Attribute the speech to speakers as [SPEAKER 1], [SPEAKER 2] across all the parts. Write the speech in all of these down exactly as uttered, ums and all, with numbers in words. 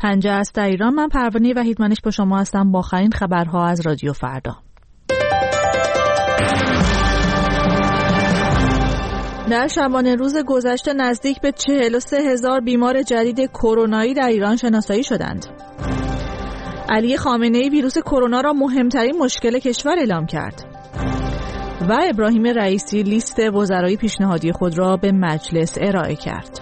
[SPEAKER 1] پنجه است در ایران. من پروانه وحیدمنش با شما هستم با آخرین خبرها از رادیو فردا. در شبانه روز گذشته نزدیک به چهل و سه هزار بیمار جدید کرونایی در ایران شناسایی شدند. علی خامنه‌ای ویروس کرونا را مهمترین مشکل کشور اعلام کرد. و ابراهیم رئیسی لیست وزرای پیشنهادی خود را به مجلس ارائه کرد.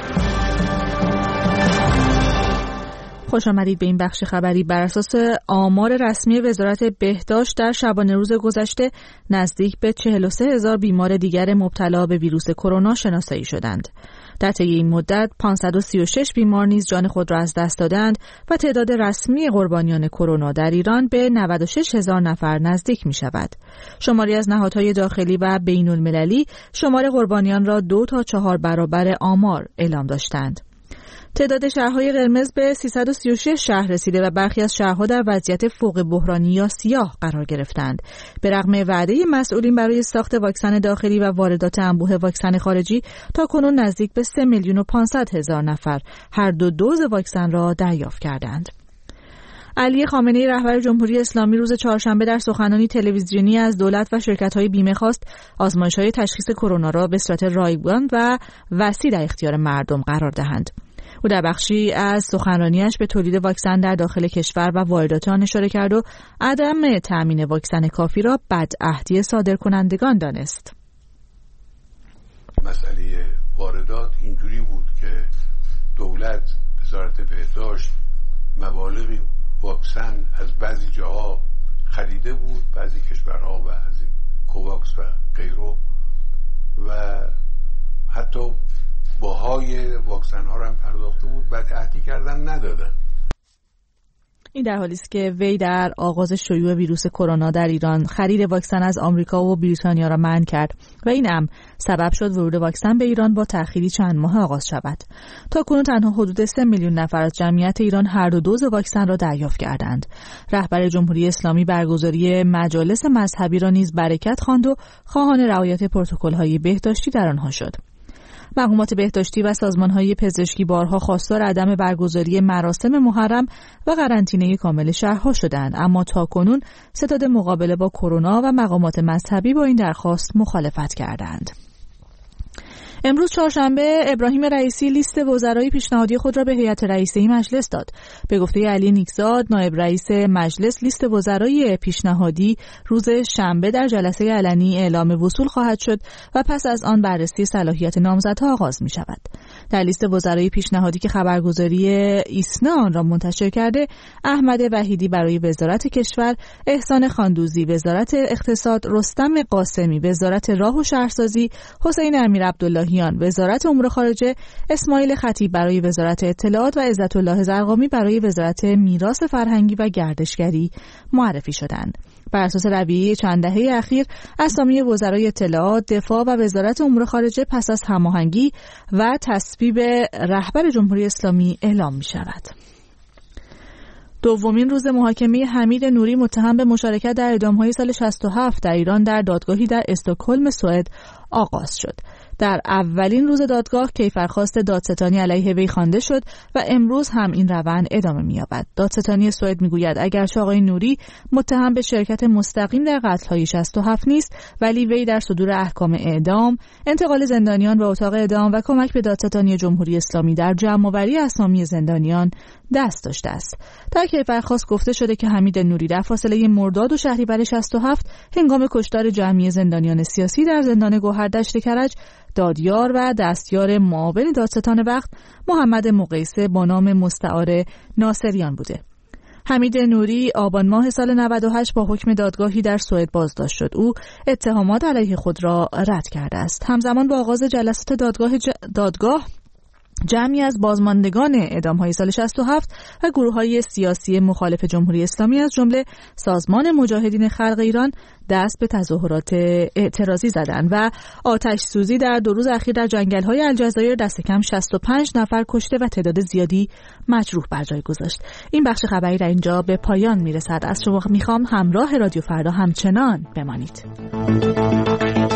[SPEAKER 1] خوش آمدید به این بخش خبری. بر اساس آمار رسمی وزارت بهداشت در شبانه روز گذشته نزدیک به چهل و سه هزار بیمار دیگر مبتلا به ویروس کرونا شناسایی شدند. در طی این مدت پانصد و سی و شش بیمار نیز جان خود را از دست دادند و تعداد رسمی قربانیان کرونا در ایران به نود و شش هزار نفر نزدیک می شود. شماری از نهادهای داخلی و بین المللی شمار قربانیان را دو تا چهار برابر آمار اعلام داشتند. تعداد شهرهای قرمز به سیصد و سی و شش شهر رسیده و برخی از شهرها در وضعیت فوق بحرانی یا سیاه قرار گرفتند. به رغم وعده مسئولین برای ساخت واکسن داخلی و واردات انبوه واکسن خارجی، تا کنون نزدیک به سه میلیون و پانصد هزار نفر هر دو دوز واکسن را دریافت کردند. علی خامنه‌ای رهبر جمهوری اسلامی روز چهارشنبه در سخنرانی تلویزیونی از دولت و شرکت‌های بیمه خواست آزمایش‌های تشخیص کرونا را به صورت رایگان و وسیع در اختیار مردم قرار دهند. او در بخشی از سخنرانیش به تولید واکسن در داخل کشور و واردات آن اشاره کرد و عدم تأمین واکسن کافی را بدعهدی صادرکنندگان دانست.
[SPEAKER 2] مسئله واردات اینجوری بود که دولت وزارت بهداشت مبالغی واکسن از بعضی جاها خریده بود، بعضی کشورها و از کوواکس و غیره، و حتی باهای واکسن ها را هم پرداخته بود، بعد عهدی کردن ندادن.
[SPEAKER 1] این در حالی است که وی در آغاز شیوع ویروس کرونا در ایران خرید واکسن از آمریکا و بریتانیا را منع کرد و این امر سبب شد ورود واکسن به ایران با تأخیری چند ماه آغاز شود. تا کنون تنها حدود سه میلیون نفر از جمعیت ایران هر دو دوز واکسن را دریافت کردند. رهبر جمهوری اسلامی برگزاری مجالس مذهبی را نیز برکت خواند و خواهان رعایت پروتکل‌های بهداشتی در آنها شد. مقامات بهداشتی و سازمان‌های پزشکی بارها خواستار عدم برگزاری مراسم محرم و قرنطینه کامل شهرها شدند، اما تاکنون ستاد مقابله با کرونا و مقامات مذهبی با این درخواست مخالفت کردند. امروز چهارشنبه ابراهیم رئیسی لیست وزرای پیشنهادی خود را به هیئت رئیسه مجلس داد. به گفته علی نیکزاد نایب رئیس مجلس، لیست وزرای پیشنهادی روز شنبه در جلسه علنی اعلام وصول خواهد شد و پس از آن بررسی صلاحیت نامزدها آغاز می شود. در لیست وزرای پیشنهادی که خبرگزاری ایسنا آن را منتشر کرده، احمد وحیدی برای وزارت کشور، احسان خاندوزی وزارت اقتصاد، رستم قاسمی وزارت راه و شهرسازی، حسین امیر عبداللهیان وزارت امور خارجه، اسماعیل خطیب برای وزارت اطلاعات و عزت الله زرقامی برای وزارت میراث فرهنگی و گردشگری معرفی شدند. بر اساس رویه چند دهه اخیر، اسامی وزرای اطلاعات، دفاع و وزارت امور خارجه پس از هماهنگی و تصویب رهبر جمهوری اسلامی اعلام می شود. دومین روز محاکمه حمید نوری متهم به مشارکت در اعدام‌های سال شصت و هفت در ایران در دادگاهی در استکهلم سوئد آغاز شد. در اولین روز دادگاه کیفرخواست دادستانی علیه وی خوانده شد و امروز هم این روند ادامه می‌یابد. دادستانی سوئد میگوید اگرچه آقای نوری متهم به شرکت مستقیم در قتل‌های شصت و هفت نیست، ولی وی در صدور احکام اعدام، انتقال زندانیان به اتاق اعدام و کمک به دادستانی جمهوری اسلامی در جمع‌آوری اسامی زندانیان دست داشته است. در کیفرخواست گفته شده که حمید نوری در فاصله مرداد و شهریور شصت و هفت هنگام کشتار جمعی زندانیان سیاسی در زندان گوهردشت کرج، دادیار و دستیار معاون دادستان وقت محمد مقیسه با نام مستعار ناصریان بوده. حمید نوری آبان ماه سال نود و هشت با حکم دادگاهی در سوئد بازداشت شد. او اتهامات علیه خود را رد کرده است. همزمان با آغاز جلسات دادگاه ج... دادگاه جمعی از بازماندگان اعدام‌های سال شصت و هفت و گروه‌های سیاسی مخالف جمهوری اسلامی از جمله سازمان مجاهدین خلق ایران دست به تظاهرات اعتراضی زدند و آتش سوزی در دو روز اخیر در جنگل‌های الجزایر دست کم شصت و پنج نفر کشته و تعداد زیادی مجروح بر جای گذاشت. این بخش خبری در اینجا به پایان میرسد. از شما میخوام همراه رادیو فردا همچنان بمانید.